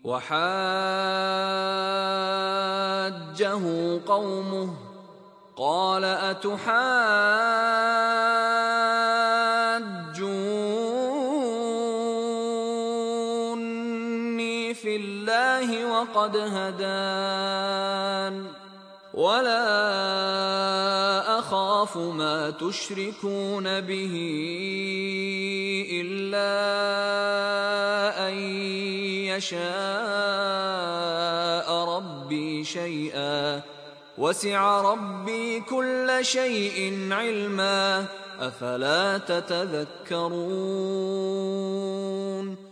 وحاجه قومه قال أتحاجوني في الله وقد هدان ولا أخاف ما تشركون به إلا أن يشاء ربي شيئا وسع ربي كل شيء علما أفلا تتذكرون